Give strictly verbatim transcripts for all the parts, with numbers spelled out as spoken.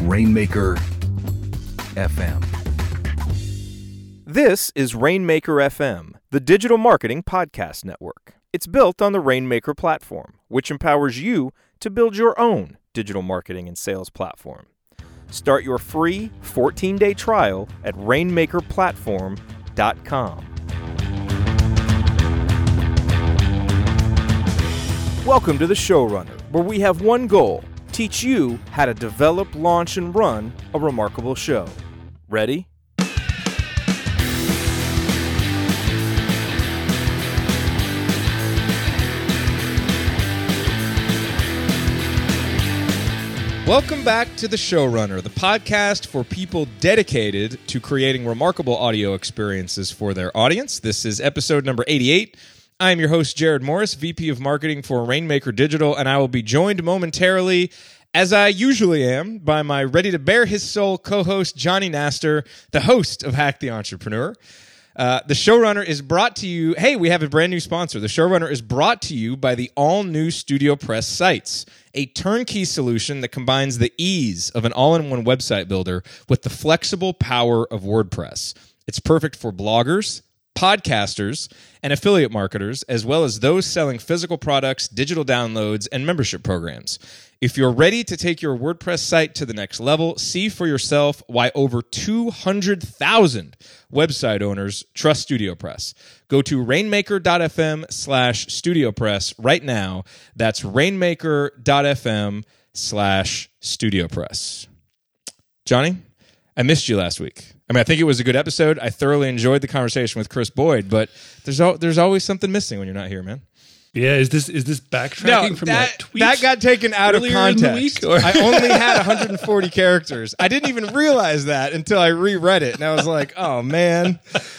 Rainmaker F M. This is Rainmaker F M, the digital marketing podcast network. It's built on the Rainmaker platform, which empowers you to build your own digital marketing and sales platform. Start your free fourteen-day trial at rainmaker platform dot com. Welcome to the Showrunner, where we have one goal: teach you how to develop, launch, and run a remarkable show. Ready? Welcome back to The Showrunner, the podcast for people dedicated to creating remarkable audio experiences for their audience. This is episode number eighty-eight. I am your host, Jared Morris, V P of Marketing for Rainmaker Digital, and I will be joined momentarily, as I usually am, by my ready to bare his soul co-host, Johnny Naster, the host of Hack the Entrepreneur. Uh, the Showrunner is brought to you... Hey, we have a brand new sponsor. The Showrunner is brought to you by the all-new StudioPress Sites, a turnkey solution that combines the ease of an all-in-one website builder with the flexible power of WordPress. It's perfect for bloggers, podcasters, and affiliate marketers, as well as those selling physical products, digital downloads, and membership programs. If you're ready to take your WordPress site to the next level, see for yourself why over two hundred thousand website owners trust StudioPress. Go to rainmaker.fm slash StudioPress right now. That's rainmaker.fm slash StudioPress. Johnny, I missed you last week. I mean, I think it was a good episode. I thoroughly enjoyed the conversation with Chris Boyd, but there's al- there's always something missing when you're not here, man. Yeah, is this is this backtracking no, from that, that tweet? That got taken out of context. In the week, I only had one hundred forty characters. I didn't even realize that until I reread it, and I was like, oh, man.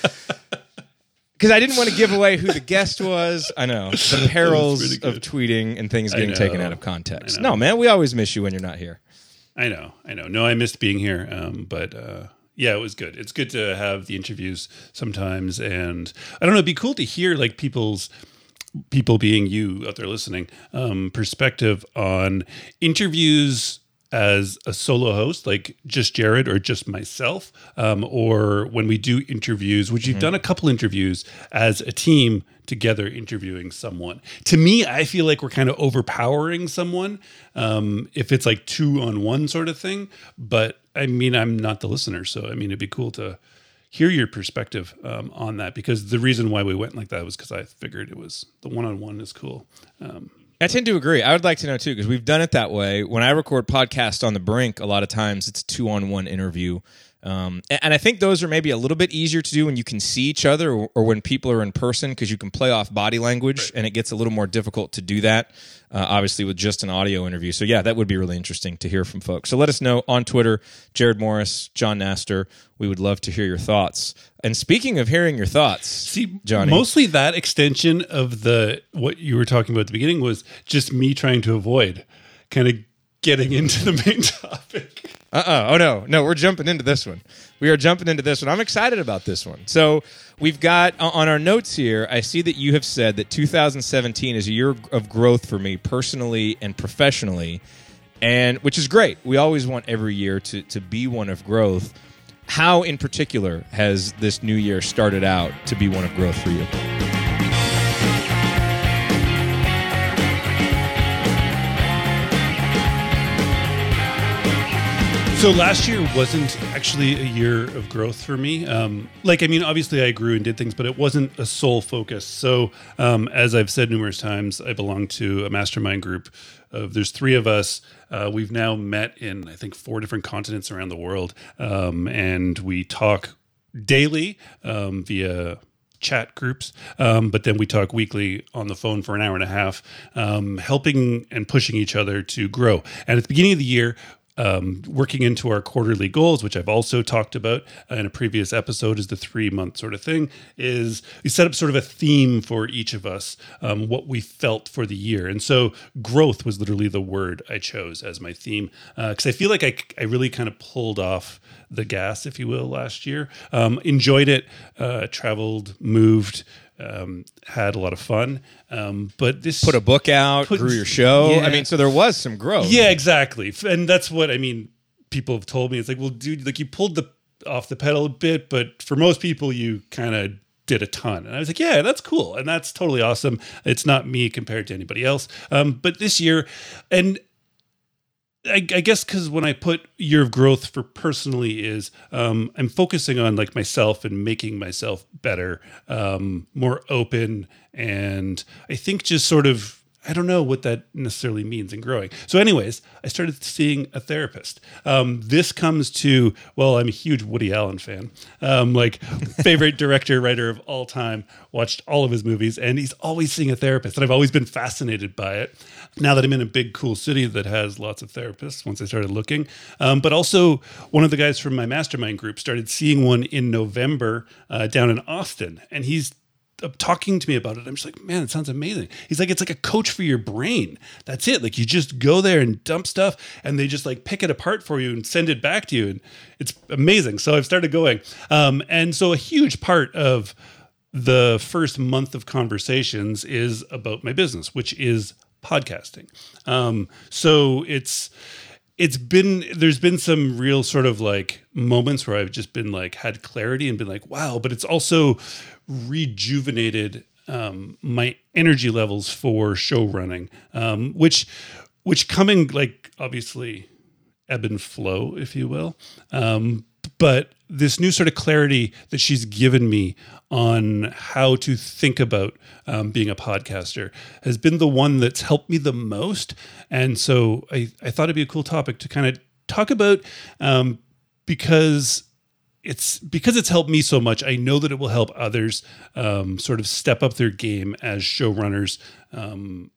Because I didn't want to give away who the guest was. I know. The perils of tweeting and things getting taken out of context. No, man, we always miss you when you're not here. I know, I know. No, I missed being here, um, but... Uh, Yeah, it was good. It's good to have the interviews sometimes, and I don't know, it'd be cool to hear like people's people being you out there listening, um, perspective on interviews as a solo host, like just Jared or just myself, um, or when we do interviews, which you've mm-hmm. done a couple interviews as a team together interviewing someone. To me, I feel like we're kind of overpowering someone um, if it's like two on one sort of thing. But I mean, I'm not the listener, so I mean, it'd be cool to hear your perspective um, on that, because the reason why we went like that was because I figured it was the one-on-one is cool. Um, I tend to agree. I would like to know too, because we've done it that way. When I record podcasts on the Brink, a lot of times it's a two-on-one interview. Um, and I think those are maybe a little bit easier to do when you can see each other, or, or when people are in person, because you can play off body language, right. And it gets a little more difficult to do that, uh, obviously, with just an audio interview. So yeah, that would be really interesting to hear from folks. So let us know on Twitter, Jared Morris, John Naster. We would love to hear your thoughts. And speaking of hearing your thoughts, see, Johnny, mostly that extension of the what you were talking about at the beginning was just me trying to avoid kind of getting into the main topic. Uh-uh. Oh, no. No, we're jumping into this one. We are jumping into this one. I'm excited about this one. So we've got, on our notes here, I see that you have said that two thousand seventeen is a year of growth for me personally and professionally, and which is great. We always want every year to, to be one of growth. How, in particular, has this new year started out to be one of growth for you? So last year wasn't actually a year of growth for me. Um, like, I mean, obviously I grew and did things, but it wasn't a sole focus. So um, as I've said numerous times, I belong to a mastermind group of, there's three of us. Uh, we've now met in, I think, four different continents around the world. Um, and we talk daily um, via chat groups, um, but then we talk weekly on the phone for an hour and a half, um, helping and pushing each other to grow. And at the beginning of the year, Um, working into our quarterly goals, which I've also talked about in a previous episode, is the three month sort of thing, is we set up sort of a theme for each of us, um, what we felt for the year. And so growth was literally the word I chose as my theme, because uh, I feel like I, I really kind of pulled off the gas, if you will, last year. Um, enjoyed it, uh, traveled, moved, um, had a lot of fun. Um, but this put a book out, put, grew your show. Yeah. I mean, so there was some growth. Yeah, exactly. And that's what I mean. people have told me, it's like, well, dude, like you pulled the off the pedal a bit, but for most people, you kind of did a ton. And I was like, yeah, that's cool. And that's totally awesome. It's not me compared to anybody else. Um, but this year, and I, I guess because when I put year of growth for personally is um, I'm focusing on like myself and making myself better, um, more open. And I think just sort of, I don't know what that necessarily means in growing. So anyways, I started seeing a therapist. Um, this comes to, well, I'm a huge Woody Allen fan, um, like favorite director, writer of all time, watched all of his movies, and he's always seeing a therapist. And I've always been fascinated by it. Now that I'm in a big, cool city that has lots of therapists, once I started looking. Um, but also one of the guys from my mastermind group started seeing one in November uh, down in Austin. And he's talking to me about it. I'm just like, man, it sounds amazing. He's like, it's like a coach for your brain. That's it. Like you just go there and dump stuff and they just like pick it apart for you and send it back to you. And it's amazing. So I've started going. Um, and so a huge part of the first month of conversations is about my business, which is podcasting. Um, so it's, it's been, there's been some real sort of like moments where I've just been like, had clarity and been like, wow, but it's also rejuvenated um, my energy levels for show running, um, which, which coming like obviously ebb and flow, if you will. Um, but this new sort of clarity that she's given me on how to think about um, being a podcaster has been the one that's helped me the most. And so I, I thought it'd be a cool topic to kind of talk about um, because it's because it's helped me so much. I know that it will help others um, sort of step up their game as showrunners um,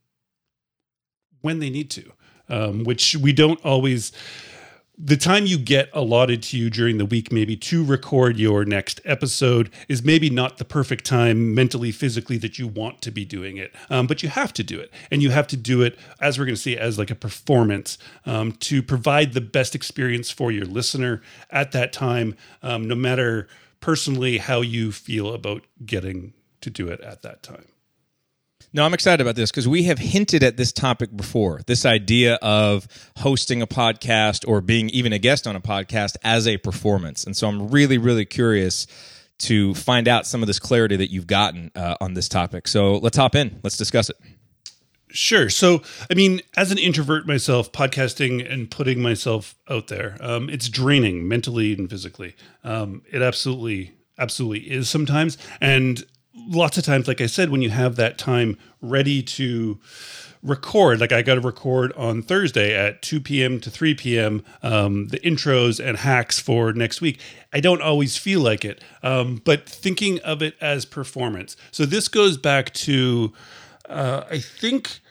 when they need to, um, which we don't always. The time you get allotted to you during the week, maybe to record your next episode, is maybe not the perfect time mentally, physically that you want to be doing it. Um, but you have to do it. And you have to do it, as we're going to see, as like a performance um, to provide the best experience for your listener at that time, um, no matter personally how you feel about getting to do it at that time. No, I'm excited about this because we have hinted at this topic before, this idea of hosting a podcast or being even a guest on a podcast as a performance. And so I'm really, really curious to find out some of this clarity that you've gotten uh, on this topic. So let's hop in. Let's discuss it. Sure. So, I mean, as an introvert myself, podcasting and putting myself out there, um, it's draining mentally and physically. Um, it absolutely, absolutely is sometimes. And lots of times, like I said, when you have that time ready to record, like I got to record on Thursday at two p.m. to three p.m., um, the intros and hacks for next week, I don't always feel like it. Um, but thinking of it as performance. So this goes back to, uh, I think,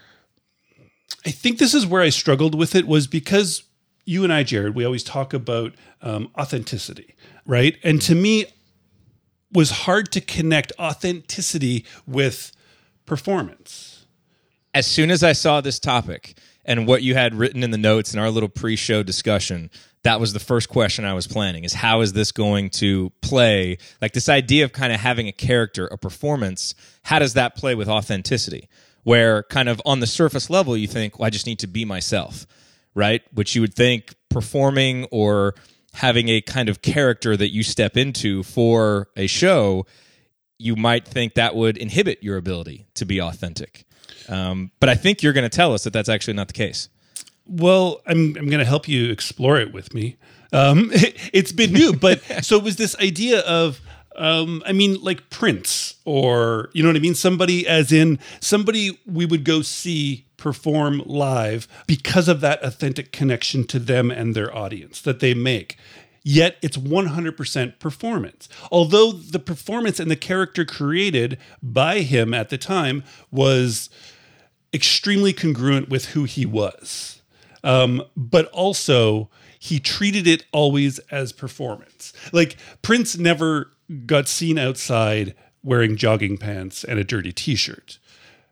I think this is where I struggled with it was because you and I, Jared, we always talk about um, authenticity, right? And to me, was hard to connect authenticity with performance. As soon as I saw this topic and what you had written in the notes in our little pre-show discussion, that was the first question I was planning is how is this going to play? Like this idea of kind of having a character, a performance, how does that play with authenticity? Where kind of on the surface level, you think, well, I just need to be myself, right? Which you would think performing or having a kind of character that you step into for a show, you might think that would inhibit your ability to be authentic. Um, but I think you're going to tell us that that's actually not the case. Well, I'm I'm going to help you explore it with me. Um, it, it's been new, but so it was this idea of, um, I mean, like Prince or, you know what I mean? Somebody as in somebody we would go see perform live because of that authentic connection to them and their audience that they make. Yet it's one hundred percent performance. Although the performance and the character created by him at the time was extremely congruent with who he was. Um, but also he treated it always as performance. Like Prince never got seen outside wearing jogging pants and a dirty t-shirt.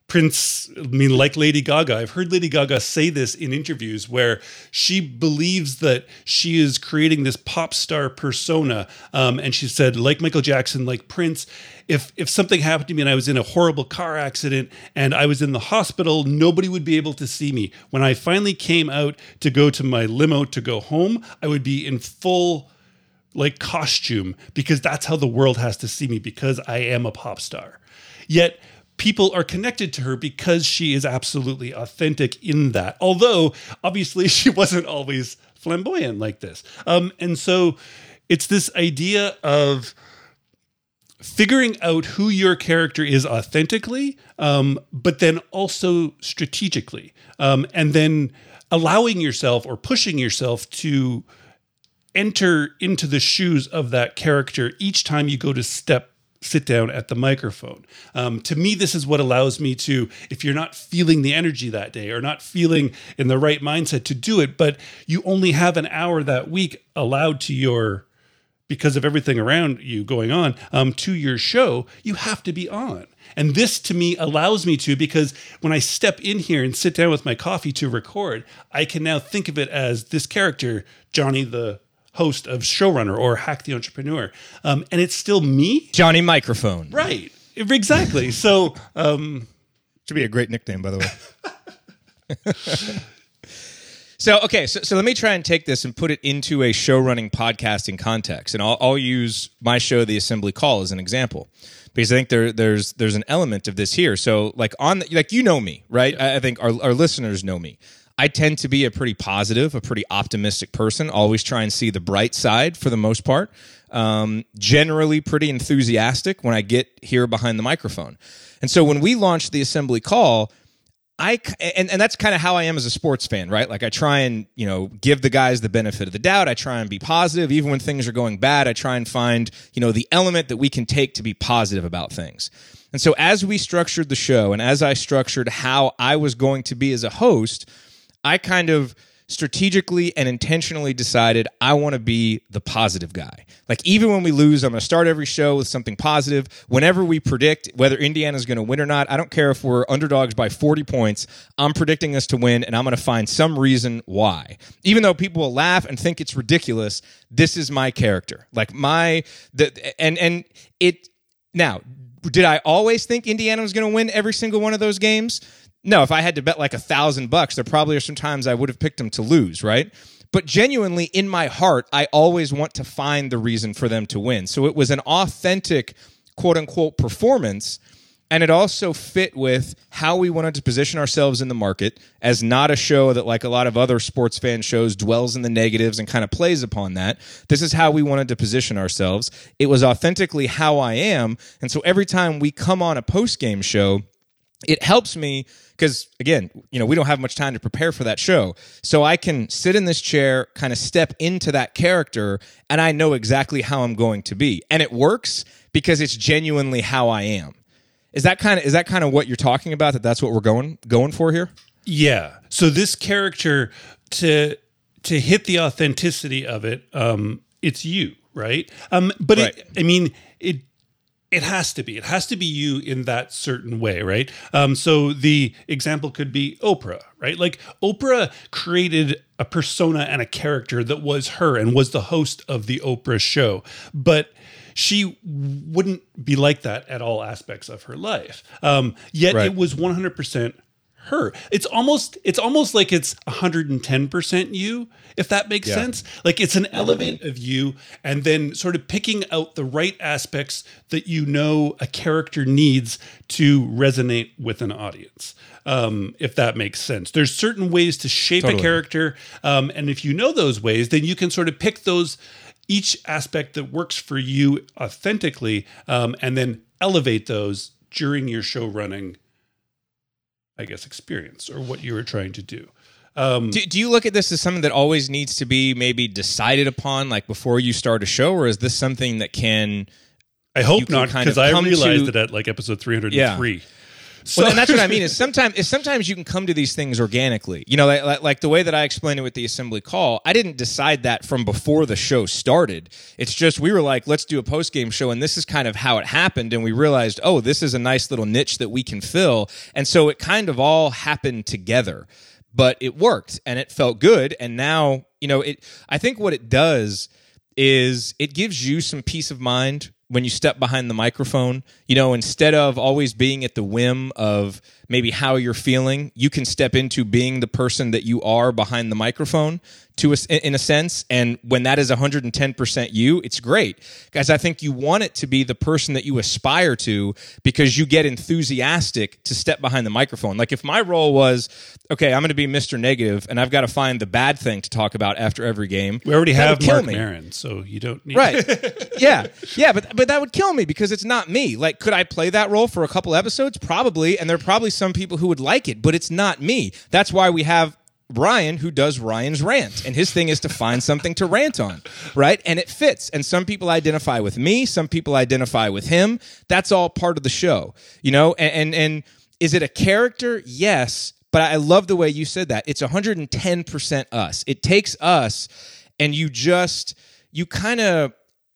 Prince, I mean, like Lady Gaga, I've heard Lady Gaga say this in interviews where she believes that she is creating this pop star persona. Um, and she said, like Michael Jackson, like Prince, if if something happened to me and I was in a horrible car accident and I was in the hospital, nobody would be able to see me. When I finally came out to go to my limo to go home, I would be in full like costume because that's how the world has to see me because I am a pop star. Yet people are connected to her because she is absolutely authentic in that. Although, obviously, she wasn't always flamboyant like this. Um, and so it's this idea of figuring out who your character is authentically, um, but then also strategically. Um, and then allowing yourself or pushing yourself to enter into the shoes of that character each time you go to step sit down at the microphone. Um, to me, this is what allows me to, if you're not feeling the energy that day or not feeling in the right mindset to do it, but you only have an hour that week allowed to your, because of everything around you going on, um, to your show, you have to be on. And this to me allows me to, because when I step in here and sit down with my coffee to record, I can now think of it as this character, Johnny the host of Showrunner or Hack the Entrepreneur. Um, and it's still me. Johnny Microphone. Right. Exactly. So, um, should be a great nickname, by the way. So, okay. So, so let me try and take this and put it into a show running podcasting context. And I'll, I'll use my show, The Assembly Call, as an example, because I think there, there's, there's an element of this here. So like on the, like, you know me, right? Yeah. I, I think our, our listeners know me. I tend to be a pretty positive, a pretty optimistic person, always try and see the bright side for the most part. Um, generally pretty enthusiastic when I get here behind the microphone. And so when we launched The Assembly Call, I and, and that's kind of how I am as a sports fan, right? Like I try and, you know, give the guys the benefit of the doubt. I try and be positive. Even when things are going bad, I try and find, you know, the element that we can take to be positive about things. And so as we structured the show and as I structured how I was going to be as a host, I kind of strategically and intentionally decided I want to be the positive guy. Like even when we lose, I'm going to start every show with something positive. Whenever we predict whether Indiana's going to win or not, I don't care if we're underdogs by forty points, I'm predicting us to win and I'm going to find some reason why. Even though people will laugh and think it's ridiculous, this is my character. Like my the and and it now, did I always think Indiana was going to win every single one of those games? No, if I had to bet like a thousand bucks, there probably are some times I would have picked them to lose, right? But genuinely, in my heart, I always want to find the reason for them to win. So it was an authentic, quote-unquote, performance, and it also fit with how we wanted to position ourselves in the market as not a show that, like a lot of other sports fan shows, dwells in the negatives and kind of plays upon that. This is how we wanted to position ourselves. It was authentically how I am, and so every time we come on a post-game show, it helps me because, again, you know, we don't have much time to prepare for that show. So I can sit in this chair, kind of step into that character, and I know exactly how I'm going to be. And it works because it's genuinely how I am. Is that kind of is that kind of what you're talking about, that that's what we're going going for here? Yeah. So this character, to to hit the authenticity of it, um, it's you, right? Um, but right. It, I mean, it It has to be. It has to be you in that certain way, right? Um, so the example could be Oprah, right? Like Oprah created a persona and a character that was her and was the host of the Oprah show. But she wouldn't be like that at all aspects of her life. Um, yet right. It was one hundred percent her. It's almost it's almost like it's one hundred ten percent you, if that makes yeah. sense. Like it's an element of you, and then sort of picking out the right aspects that you know a character needs to resonate with an audience. Um, if that makes sense. There's certain ways to shape totally. a character, um, and if you know those ways, then you can sort of pick those each aspect that works for you authentically, um, and then elevate those during your show running, I guess, experience or what you were trying to do. Um, do. Do you look at this as something that always needs to be maybe decided upon, like before you start a show, or is this something that can? I hope can not, kind because of I come realized to- it at like episode three hundred three. So Well, and that's what I mean. Is sometimes is sometimes you can come to these things organically. You know, like, like the way that I explained it with the assembly call. I didn't decide that from before the show started. It's just we were like, let's do a post game show, and this is kind of how it happened. And we realized, oh, this is a nice little niche that we can fill. And so it kind of all happened together, but it worked and it felt good. And now, you know, it. I think what it does is it gives you some peace of mind when you step behind the microphone. You know, instead of always being at the whim of maybe how you're feeling, you can step into being the person that you are behind the microphone to a, in a sense. And when that is one hundred ten percent you, it's great. Guys, I think you want it to be the person that you aspire to because you get enthusiastic to step behind the microphone. Like if my role was, okay, I'm going to be Mister Negative and I've got to find the bad thing to talk about after every game. We already that have would kill Mark me. Maron, so you don't need Right. Yeah. Yeah, but but that would kill me because it's not me. Like, could I play that role for a couple episodes? Probably. And there are probably some people who would like it, but it's not me. That's why we have Ryan, who does Ryan's rant, and his thing is to find something to rant on, right? And it fits. And some people identify with me, some people identify with him. That's all part of the show, you know. And and, and is it a character? Yes, but I love the way you said that. It's one hundred ten percent us. It takes us, and you just you kind of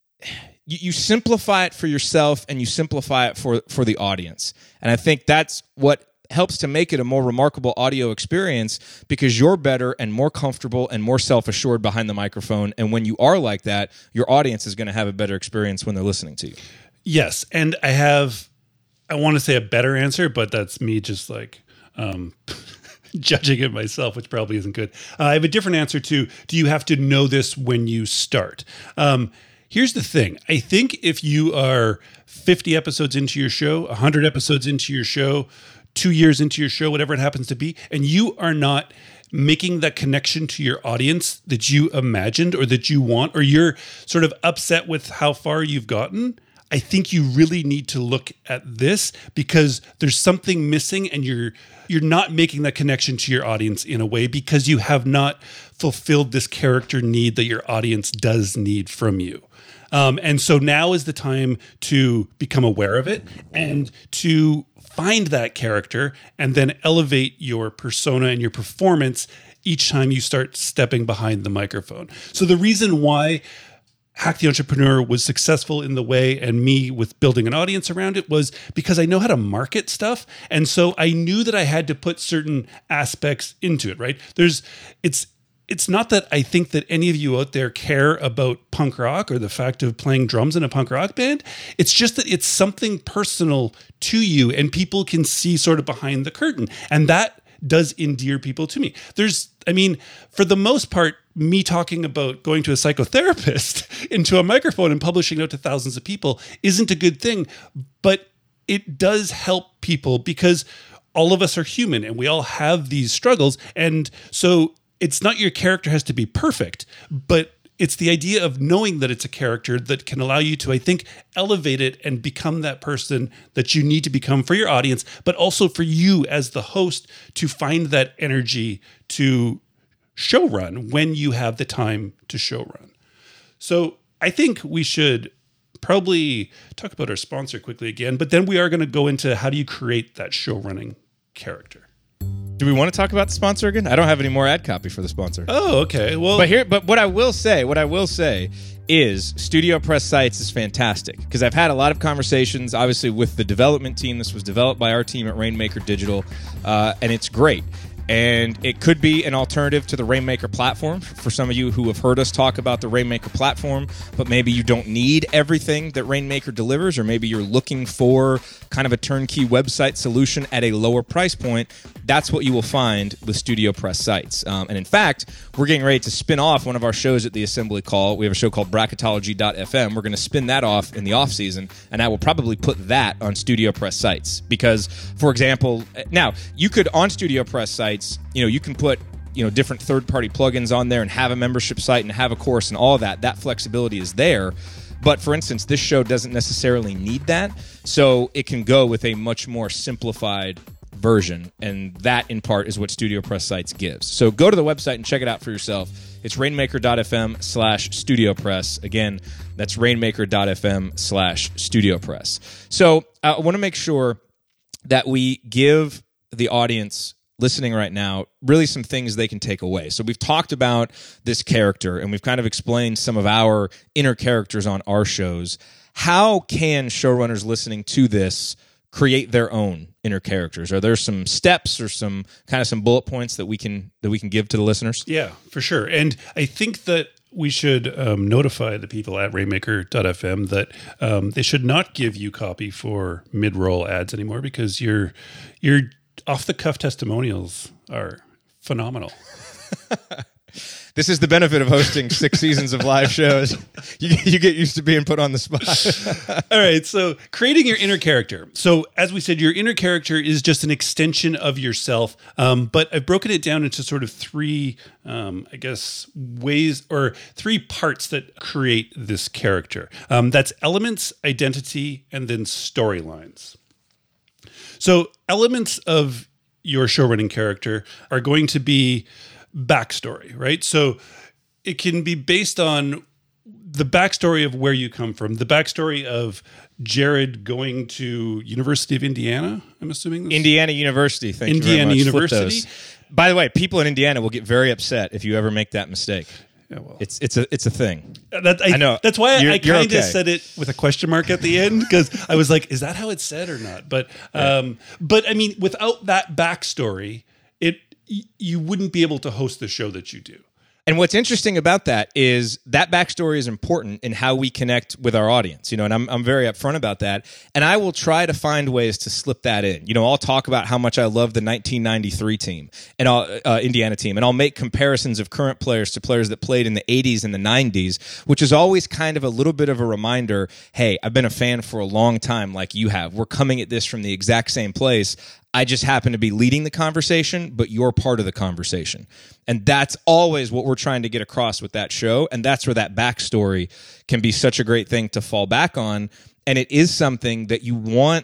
you, you simplify it for yourself, and you simplify it for for the audience. And I think that's what helps to make it a more remarkable audio experience because you're better and more comfortable and more self-assured behind the microphone. And when you are like that, your audience is going to have a better experience when they're listening to you. Yes, and I have, I want to say a better answer, but that's me just like um, judging it myself, which probably isn't good. Uh, I have a different answer to, do you have to know this when you start? Um, here's the thing. I think if you are fifty episodes into your show, one hundred episodes into your show, two years into your show, whatever it happens to be, and you are not making that connection to your audience that you imagined or that you want, or you're sort of upset with how far you've gotten, I think you really need to look at this because there's something missing and you're you're not making that connection to your audience in a way because you have not fulfilled this character need that your audience does need from you. Um, and so now is the time to become aware of it and to find that character and then elevate your persona and your performance each time you start stepping behind the microphone. So the reason why Hack the Entrepreneur was successful in the way and me with building an audience around it was because I know how to market stuff. And so I knew that I had to put certain aspects into it, right? There's, it's, It's not that I think that any of you out there care about punk rock or the fact of playing drums in a punk rock band. It's just that it's something personal to you and people can see sort of behind the curtain. And that does endear people to me. There's, I mean, for the most part, me talking about going to a psychotherapist into a microphone and publishing out to thousands of people isn't a good thing, but it does help people because all of us are human and we all have these struggles. And so it's not your character has to be perfect, but it's the idea of knowing that it's a character that can allow you to, I think, elevate it and become that person that you need to become for your audience, but also for you as the host to find that energy to show run when you have the time to show run. So I think we should probably talk about our sponsor quickly again, but then we are going to go into how do you create that show running character. Do we want to talk about the sponsor again? I don't have any more ad copy for the sponsor. Oh, okay. Well, But here, but what I will say, what I will say is Studio Press Sites is fantastic because I've had a lot of conversations, obviously, with the development team. This was developed by our team at Rainmaker Digital, uh, and it's great. And it could be an alternative to the Rainmaker platform for some of you who have heard us talk about the Rainmaker platform, but maybe you don't need everything that Rainmaker delivers, or maybe you're looking for kind of a turnkey website solution at a lower price point. That's what you will find with Studio Press Sites. Um, and in fact, we're getting ready to spin off one of our shows at the Assembly Call. We have a show called bracketology dot f m. We're going to spin that off in the off season, and I will probably put that on Studio Press Sites because, for example, now you could on Studio Press Sites, you know, you can put, you know, different third-party plugins on there and have a membership site and have a course and all of that. That flexibility is there. But for instance, this show doesn't necessarily need that. So it can go with a much more simplified version. And that, in part, is what Studio Press Sites gives. So go to the website and check it out for yourself. It's rainmaker dot f m slash studio press. Again, that's rainmaker dot f m slash studio press. So uh, I want to make sure that we give the audience listening right now really some things they can take away. So we've talked about this character, and we've kind of explained some of our inner characters on our shows. How can showrunners listening to this create their own inner characters? Are there some steps or some kind of some bullet points that we can that we can give to the listeners? Yeah, for sure. And I think that we should um, notify the people at Rainmaker dot f m that um, they should not give you copy for mid-roll ads anymore, because your your off-the-cuff testimonials are phenomenal. This is the benefit of hosting six seasons of live shows. You, you get used to being put on the spot. All right, so creating your inner character. So as we said, your inner character is just an extension of yourself, um, but I've broken it down into sort of three, um, I guess, ways or three parts that create this character. Um, that's elements, identity, and then storylines. So elements of your showrunning character are going to be backstory, right? So it can be based on the backstory of where you come from, the backstory of Jared going to University of Indiana, I'm assuming. This? Indiana University, thank Indiana you very much. University. By the way, people in Indiana will get very upset if you ever make that mistake. Yeah, well. It's it's a it's a thing. That, I, I know. That's why You're- I you're kind of okay. said it with a question mark at the end, because I was like, is that how it's said or not? But um, but I mean, without that backstory, it y- you wouldn't be able to host the show that you do. And what's interesting about that is that backstory is important in how we connect with our audience, you know, and I'm I'm very upfront about that. And I will try to find ways to slip that in. You know, I'll talk about how much I love the nineteen ninety-three team and I'll, uh, Indiana team, and I'll make comparisons of current players to players that played in the eighties and the nineties, which is always kind of a little bit of a reminder, hey, I've been a fan for a long time like you have. We're coming at this from the exact same place. I just happen to be leading the conversation, but you're part of the conversation. And that's always what we're trying to get across with that show. And that's where that backstory can be such a great thing to fall back on. And it is something that you want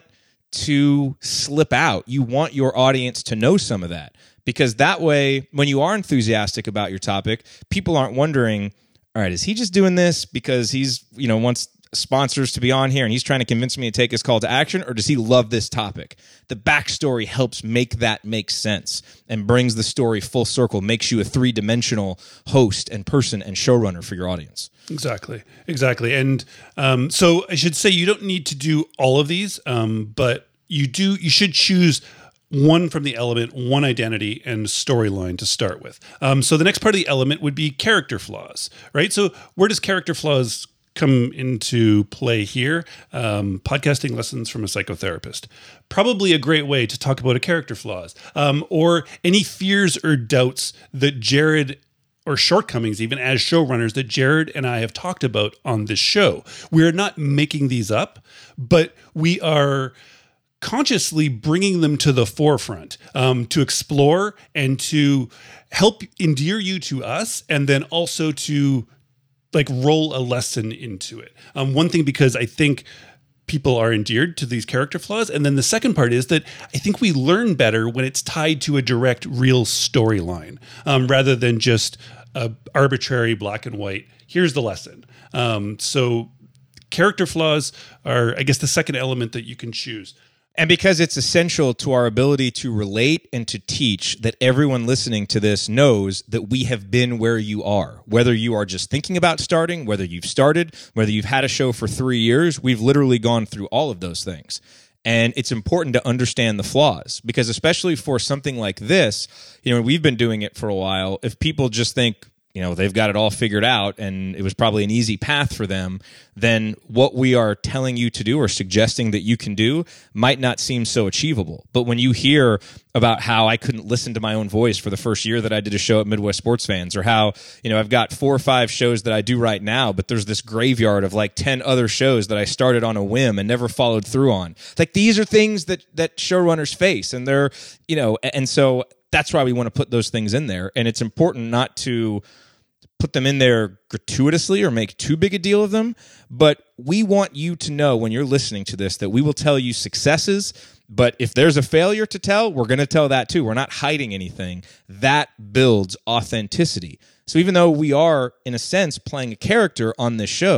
to slip out. You want your audience to know some of that. Because that way, when you are enthusiastic about your topic, people aren't wondering, all right, is he just doing this because he's, you know, wants sponsors to be on here and he's trying to convince me to take his call to action, or does he love this topic? The backstory helps make that make sense and brings the story full circle, makes you a three-dimensional host and person and showrunner for your audience. Exactly, exactly. And um, so I should say you don't need to do all of these, um, but you do. You should choose one from the element, one identity, and storyline to start with. Um, so the next part of the element would be character flaws, right? So where does character flaws come into play here? Um, podcasting lessons from a psychotherapist. Probably a great way to talk about a character flaws, um, or any fears or doubts that Jared, or shortcomings even as showrunners, that Jared and I have talked about on this show. We're not making these up, but we are consciously bringing them to the forefront um, to explore and to help endear you to us, and then also to like roll a lesson into it. Um, one thing, because I think people are endeared to these character flaws. And then the second part is that I think we learn better when it's tied to a direct, real storyline, um, rather than just a arbitrary black and white, here's the lesson. Um, so character flaws are, I guess, the second element that you can choose. And because it's essential to our ability to relate and to teach, that everyone listening to this knows that we have been where you are. Whether you are just thinking about starting, whether you've started, whether you've had a show for three years, we've literally gone through all of those things. And it's important to understand the flaws, because especially for something like this, you know, we've been doing it for a while. If people just think, you know, they've got it all figured out and it was probably an easy path for them, then what we are telling you to do or suggesting that you can do might not seem so achievable. But when you hear about how I couldn't listen to my own voice for the first year that I did a show at Midwest Sports Fans, or how, you know, I've got four or five shows that I do right now, but there's this graveyard of like ten other shows that I started on a whim and never followed through on. Like, these are things that that showrunners face, and they're, you know, and so that's why we want to put those things in there. And it's important not to put them in there gratuitously or make too big a deal of them. But we want you to know when you're listening to this that we will tell you successes. But if there's a failure to tell, we're going to tell that too. We're not hiding anything. That builds authenticity. So even though we are, in a sense, playing a character on this show,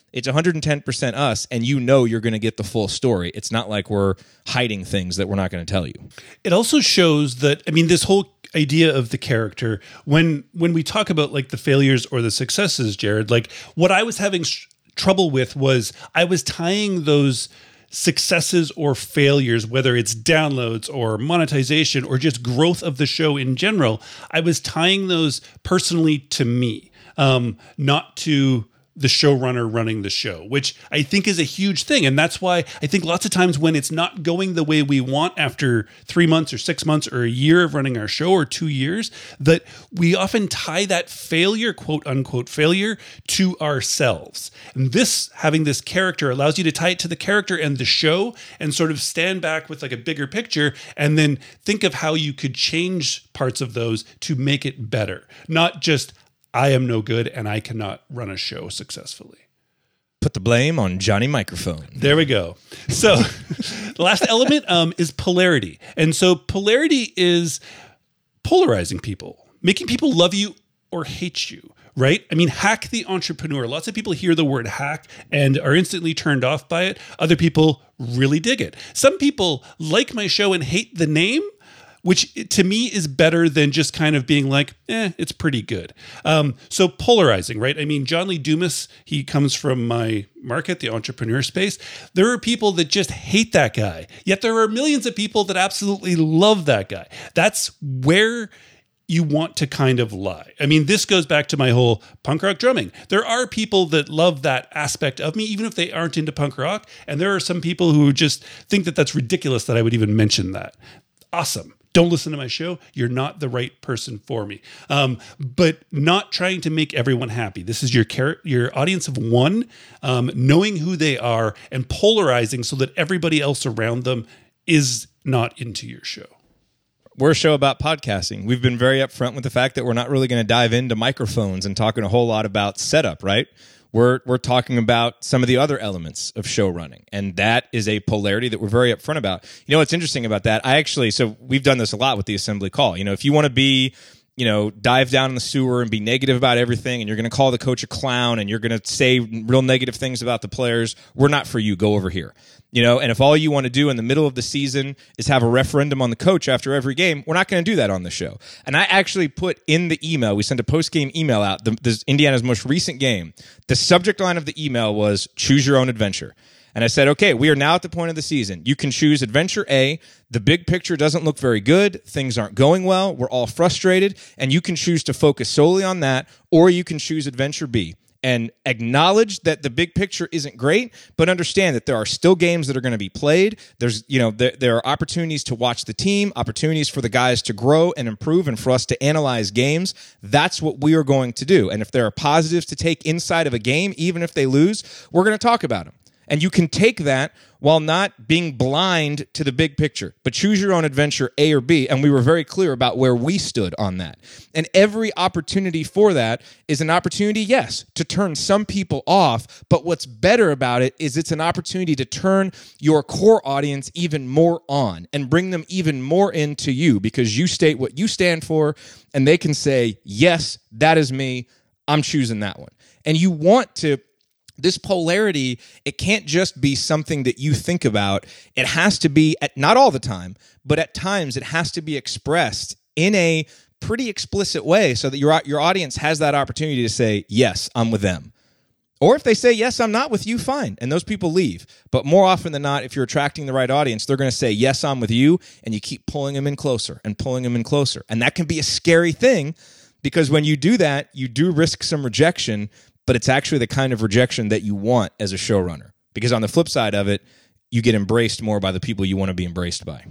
It's one hundred ten percent us, and you know you're going to get the full story. It's not like we're hiding things that we're not going to tell you. It also shows that, I mean, this whole idea of the character, when when we talk about like the failures or the successes, Jared, like what I was having sh- trouble with was I was tying those successes or failures, whether it's downloads or monetization or just growth of the show in general, I was tying those personally to me, um, not to the showrunner running the show, which I think is a huge thing. And that's why I think lots of times when it's not going the way we want after three months or six months or a year of running our show or two years, that we often tie that failure, quote unquote failure, to ourselves. And this, having this character allows you to tie it to the character and the show and sort of stand back with like a bigger picture and then think of how you could change parts of those to make it better. Not just, I am no good and I cannot run a show successfully. Put the blame on Johnny Microphone. There we go. So the last element um, is polarity. And so polarity is polarizing people, making people love you or hate you, right? I mean, hack the entrepreneur. Lots of people hear the word hack and are instantly turned off by it. Other people really dig it. Some people like my show and hate the name, which to me is better than just kind of being like, eh, it's pretty good. Um, so polarizing, right? I mean, John Lee Dumas, he comes from my market, the entrepreneur space. There are people that just hate that guy, yet there are millions of people that absolutely love that guy. That's where you want to kind of lie. I mean, this goes back to my whole punk rock drumming. There are people that love that aspect of me, even if they aren't into punk rock. And there are some people who just think that that's ridiculous that I would even mention that. Awesome. Don't listen to my show. You're not the right person for me. Um, but not trying to make everyone happy. This is your car- your audience of one, um, knowing who they are and polarizing so that everybody else around them is not into your show. We're a show about podcasting. We've been very upfront with the fact that we're not really going to dive into microphones and talking a whole lot about setup, right? We're we're talking about some of the other elements of show running, and that is a polarity that we're very upfront about. You know what's interesting about that? I actually, so we've done this a lot with the assembly call. You know, if you want to be, you know, dive down in the sewer and be negative about everything, and you're going to call the coach a clown, and you're going to say real negative things about the players, we're not for you. Go over here. You know, and if all you want to do in the middle of the season is have a referendum on the coach after every game, we're not going to do that on the show. And I actually put in the email, we sent a post-game email out, the, this Indiana's most recent game. The subject line of the email was choose your own adventure. And I said, okay, we are now at the point of the season. You can choose adventure A. The big picture doesn't look very good. Things aren't going well. We're all frustrated. And you can choose to focus solely on that, or you can choose adventure B. And acknowledge that the big picture isn't great, but understand that there are still games that are going to be played. There's, you know, there, there are opportunities to watch the team, opportunities for the guys to grow and improve, and for us to analyze games. That's what we are going to do. And if there are positives to take inside of a game, even if they lose, we're going to talk about them. And you can take that while not being blind to the big picture, but choose your own adventure, A or B. And we were very clear about where we stood on that. And every opportunity for that is an opportunity, yes, to turn some people off. But what's better about it is it's an opportunity to turn your core audience even more on and bring them even more into you, because you state what you stand for, and they can say, yes, that is me. I'm choosing that one. And you want to, this polarity, it can't just be something that you think about. It has to be, at not all the time, but at times it has to be expressed in a pretty explicit way so that your, your audience has that opportunity to say, yes, I'm with them. Or if they say, yes, I'm not with you, fine. And those people leave. But more often than not, if you're attracting the right audience, they're going to say, yes, I'm with you. And you keep pulling them in closer and pulling them in closer. And that can be a scary thing, because when you do that, you do risk some rejection, but it's actually the kind of rejection that you want as a showrunner. Because on the flip side of it, you get embraced more by the people you want to be embraced by.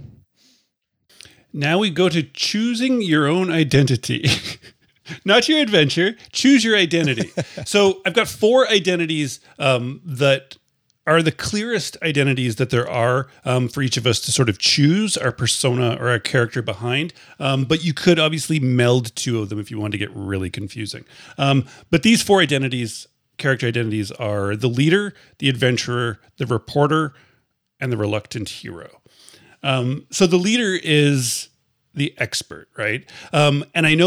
Now we go to choosing your own identity. Not your adventure, choose your identity. So I've got four identities um, that are the clearest identities that there are um, for each of us to sort of choose our persona or our character behind. Um, but you could obviously meld two of them if you want to get really confusing. Um, but these four identities, character identities, are the leader, the adventurer, the reporter, and the reluctant hero. Um, so the leader is the expert, right? Um, and I know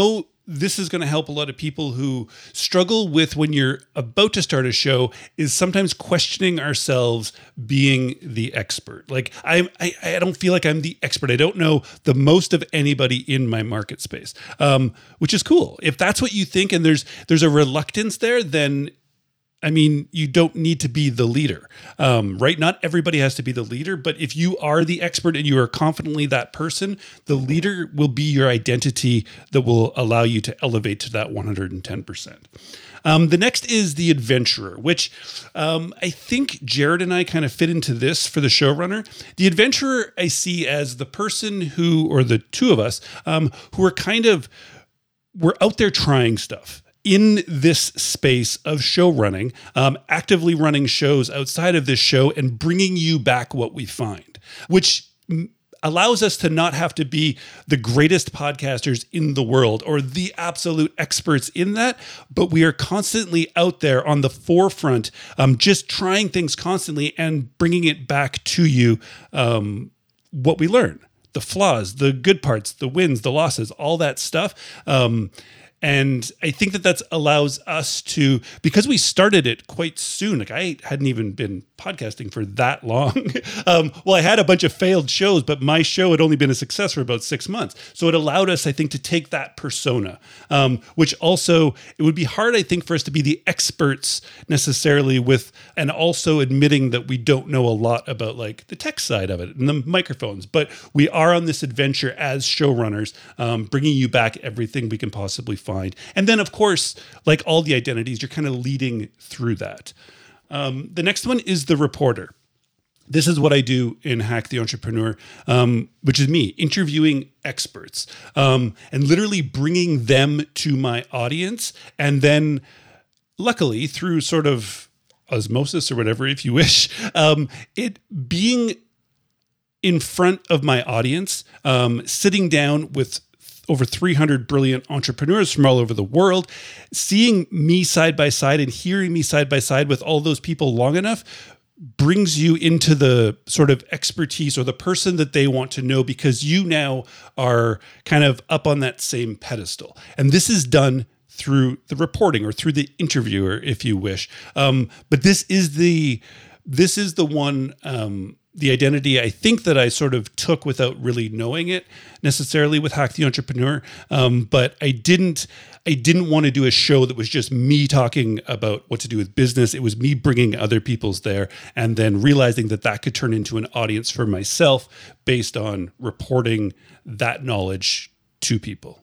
this is going to help a lot of people who struggle with, when you're about to start a show, is sometimes questioning ourselves being the expert. Like I, I, I don't feel like I'm the expert. I don't know the most of anybody in my market space, um, which is cool. If that's what you think, and there's there's a reluctance there, then I mean, you don't need to be the leader, um, right? Not everybody has to be the leader, but if you are the expert and you are confidently that person, the leader will be your identity that will allow you to elevate to that one hundred ten percent. Um, the next is the adventurer, which um, I think Jared and I kind of fit into this for the showrunner. The adventurer I see as the person who, or the two of us, um, who are kind of, we're out there trying stuff in this space of show running, um, actively running shows outside of this show and bringing you back what we find, which m- allows us to not have to be the greatest podcasters in the world or the absolute experts in that, but we are constantly out there on the forefront, um, just trying things constantly and bringing it back to you, um, what we learn, the flaws, the good parts, the wins, the losses, all that stuff. Um, And I think that that allows us to, because we started it quite soon, like I hadn't even been podcasting for that long. um, well, I had a bunch of failed shows, but my show had only been a success for about six months. So it allowed us, I think, to take that persona, um, which also, it would be hard, I think, for us to be the experts necessarily with, and also admitting that we don't know a lot about like the tech side of it and the microphones, but we are on this adventure as showrunners, um, bringing you back everything we can possibly find. And then, of course, like all the identities, you're kind of leading through that. Um, the next one is the reporter. This is what I do in Hack the Entrepreneur, um, which is me interviewing experts um, and literally bringing them to my audience. And then luckily through sort of osmosis or whatever, if you wish, um, it being in front of my audience, um, sitting down with over three hundred brilliant entrepreneurs from all over the world, seeing me side by side and hearing me side by side with all those people long enough brings you into the sort of expertise or the person that they want to know, because you now are kind of up on that same pedestal. And this is done through the reporting or through the interviewer, if you wish. Um, but this is the, this is the one, um, the identity I think that I sort of took without really knowing it necessarily with Hack the Entrepreneur. Um, but I didn't, I didn't want to do a show that was just me talking about what to do with business. It was me bringing other people's there and then realizing that that could turn into an audience for myself based on reporting that knowledge to people.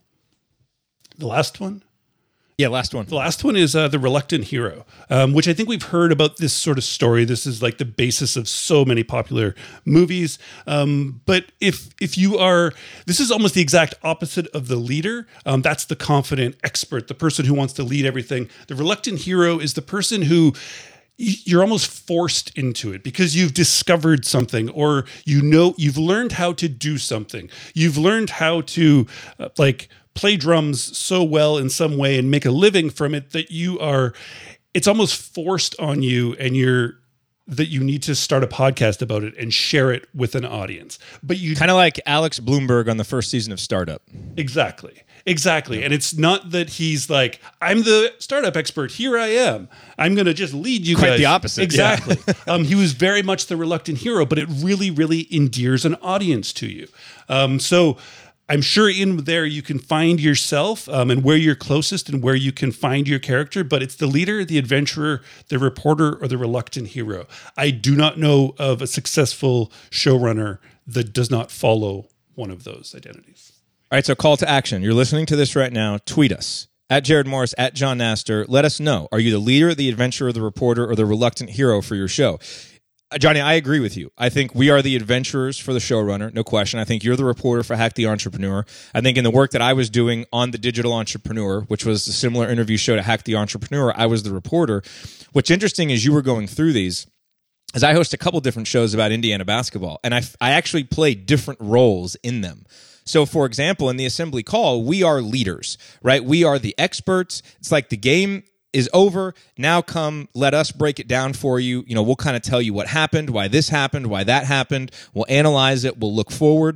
The last one. Yeah, last one. The last one is uh, The Reluctant Hero, um, which I think we've heard about this sort of story. This is like the basis of so many popular movies. Um, but if if you are, this is almost the exact opposite of the leader. Um, that's the confident expert, the person who wants to lead everything. The reluctant hero is the person who you're almost forced into it because you've discovered something, or you know, you've learned how to do something. You've learned how to uh, like play drums so well in some way and make a living from it that you are, it's almost forced on you, and you're, that you need to start a podcast about it and share it with an audience. But you kind of like Alex Bloomberg on the first season of Startup. Exactly. Exactly. And it's not that he's like, I'm the startup expert. Here I am. I'm going to just lead you Quite guys. the opposite. Exactly. Yeah. um, he was very much the reluctant hero, but it really, really endears an audience to you. Um, so I'm sure in there you can find yourself um, and where you're closest and where you can find your character, but it's the leader, the adventurer, the reporter, or the reluctant hero. I do not know of a successful showrunner that does not follow one of those identities. All right, so call to action. You're listening to this right now. Tweet us at Jared Morris, at John Naster. Let us know. Are you the leader, the adventurer, the reporter, or the reluctant hero for your show? Uh, Johnny, I agree with you. I think we are the adventurers for the showrunner, no question. I think you're the reporter for Hack the Entrepreneur. I think in the work that I was doing on The Digital Entrepreneur, which was a similar interview show to Hack the Entrepreneur, I was the reporter. What's interesting is you were going through these, as I host a couple different shows about Indiana basketball, and I, I actually play different roles in them. So, for example, in the assembly call, we are leaders, right? We are the experts. It's like the game is over. Now come, let us break it down for you. You know, we'll kind of tell you what happened, why this happened, why that happened. We'll analyze it. We'll look forward.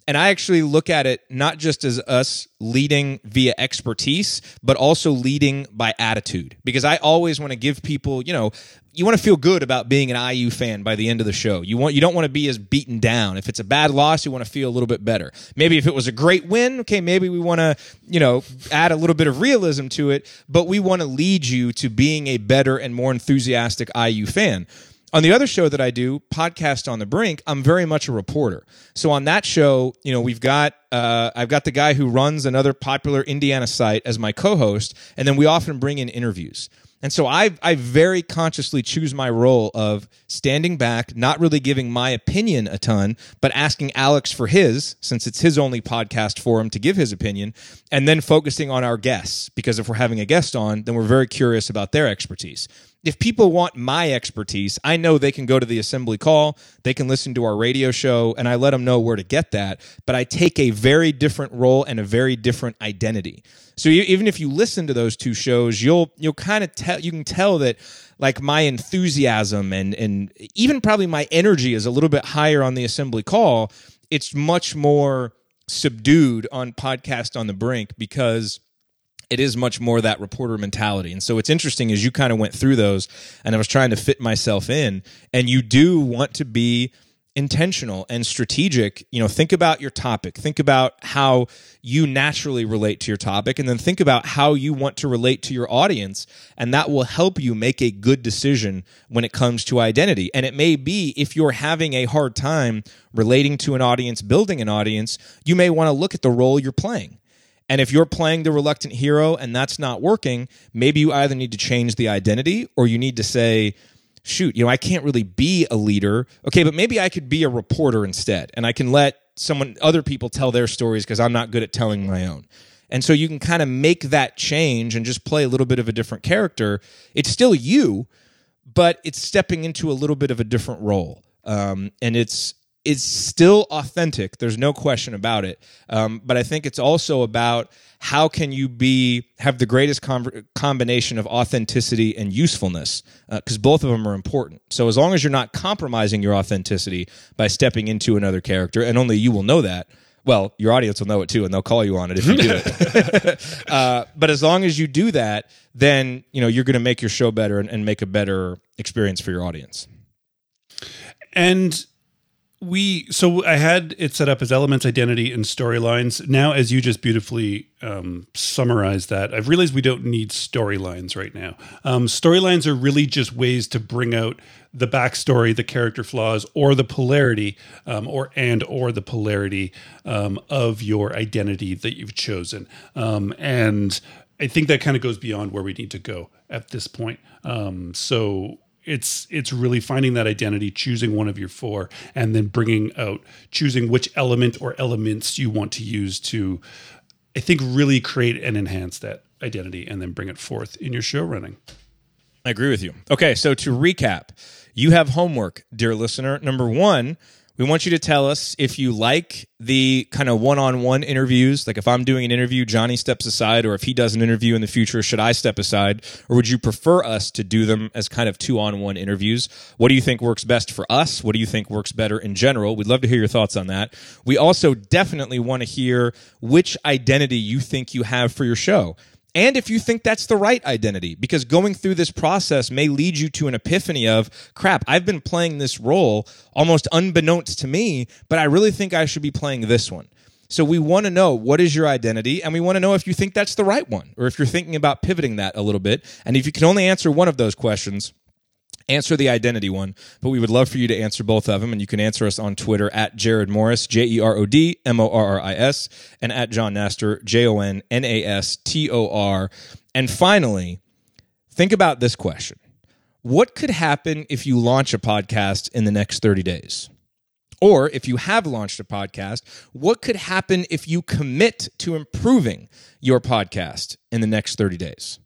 And I actually look at it not just as us leading via expertise, but also leading by attitude. Because I always want to give people, you know, you want to feel good about being an I U fan by the end of the show. You want you don't want to be as beaten down. If it's a bad loss, you want to feel a little bit better. Maybe if it was a great win, okay, maybe we want to, you know, add a little bit of realism to it, but we want to lead you to being a better and more enthusiastic I U fan. On the other show that I do, Podcast on the Brink, I'm very much a reporter. So on that show, you know, we've got uh, I've got the guy who runs another popular Indiana site as my co-host, and then we often bring in interviews. And so I I very consciously choose my role of standing back, not really giving my opinion a ton, but asking Alex for his, since it's his only podcast for him to give his opinion, and then focusing on our guests, because if we're having a guest on, then we're very curious about their expertise. If people want my expertise, I know they can go to the assembly call, they can listen to our radio show, and I let them know where to get that, but I take a very different role and a very different identity. So you, even if you listen to those two shows, you'll you'll kind of tell you can tell that like my enthusiasm and and even probably my energy is a little bit higher on the assembly call. It's much more subdued on Podcast on the Brink because it is much more that reporter mentality. And so what's interesting is you kind of went through those and I was trying to fit myself in, and you do want to be intentional and strategic. You know, think about your topic, think about how you naturally relate to your topic, and then think about how you want to relate to your audience. And that will help you make a good decision when it comes to identity. And it may be if you're having a hard time relating to an audience, building an audience, you may want to look at the role you're playing. And if you're playing the reluctant hero and that's not working, maybe you either need to change the identity or you need to say, shoot, you know, I can't really be a leader. Okay, but maybe I could be a reporter instead, and I can let someone, other people tell their stories because I'm not good at telling my own. And so you can kind of make that change and just play a little bit of a different character. It's still you, but it's stepping into a little bit of a different role. Um, and it's It's still authentic. There's no question about it. Um, but I think it's also about how can you be have the greatest com- combination of authenticity and usefulness, because uh, both of them are important. So as long as you're not compromising your authenticity by stepping into another character, and only you will know that. Well, your audience will know it too, and they'll call you on it if you do it. uh, but as long as you do that, then you know you're going to make your show better and, and make a better experience for your audience. And We so I had it set up as elements, identity, and storylines. Now, as you just beautifully um, summarized that, I've realized we don't need storylines right now. Um, storylines are really just ways to bring out the backstory, the character flaws, or the polarity, um, or and or the polarity um, of your identity that you've chosen. Um, and I think that kind of goes beyond where we need to go at this point. Um, so. It's it's really finding that identity, choosing one of your four, and then bringing out, choosing which element or elements you want to use to, I think, really create and enhance that identity, and then bring it forth in your show running. I agree with you. Okay, so to recap, you have homework, dear listener. Number one, we want you to tell us if you like the kind of one-on-one interviews, like if I'm doing an interview, Johnny steps aside, or if he does an interview in the future, should I step aside? Or would you prefer us to do them as kind of two-on-one interviews? What do you think works best for us? What do you think works better in general? We'd love to hear your thoughts on that. We also definitely want to hear which identity you think you have for your show. And if you think that's the right identity, because going through this process may lead you to an epiphany of, crap, I've been playing this role almost unbeknownst to me, but I really think I should be playing this one. So we want to know what is your identity, and we want to know if you think that's the right one, or if you're thinking about pivoting that a little bit. And if you can only answer one of those questions, answer the identity one, but we would love for you to answer both of them, and you can answer us on Twitter at Jared Morris, J E R O D M O R R I S, and at John Nastor, J O N N A S T O R. And finally, think about this question. What could happen if you launch a podcast in the next thirty days? Or if you have launched a podcast, what could happen if you commit to improving your podcast in the next thirty days?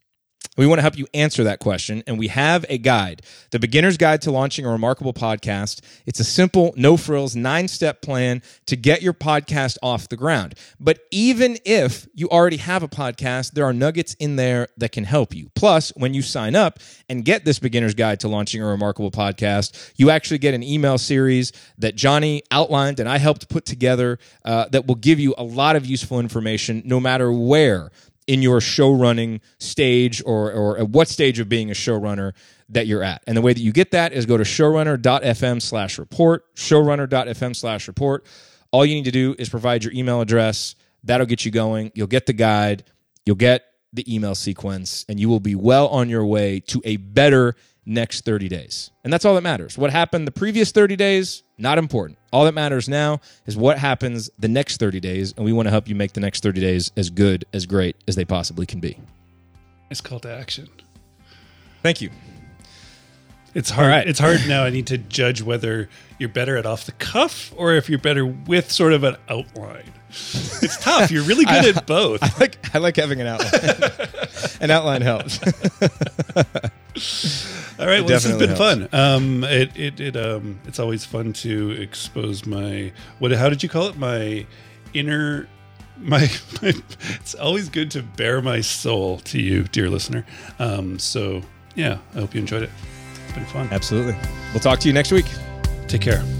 We want to help you answer that question, and we have a guide, the Beginner's Guide to Launching a Remarkable Podcast. It's a simple, no-frills, nine-step plan to get your podcast off the ground. But even if you already have a podcast, there are nuggets in there that can help you. Plus, when you sign up and get this Beginner's Guide to Launching a Remarkable Podcast, you actually get an email series that Johnny outlined and I helped put together uh, that will give you a lot of useful information no matter where in your show running stage or, or at what stage of being a showrunner that you're at. And the way that you get that is go to showrunner.fm slash report, showrunner.fm slash report. All you need to do is provide your email address. That'll get you going. You'll get the guide. You'll get the email sequence, and you will be well on your way to a better next thirty days. And that's all that matters. What happened the previous thirty days, not important. All that matters now is what happens the next thirty days, and we want to help you make the next thirty days as good, as great as they possibly can be. Nice call to action. Thank you. It's hard. Right. It's hard now. I need to judge whether you're better at off the cuff or if you're better with sort of an outline. It's tough. You're really good I, at both. I like I like having an outline. An outline helps. All right. Well, this has been helps. fun. Um, it it it um, it's always fun to expose my what? How did you call it? My inner. My, my it's always good to bare my soul to you, dear listener. Um, so yeah, I hope you enjoyed it. It's been fun. Absolutely. We'll talk to you next week. Take care.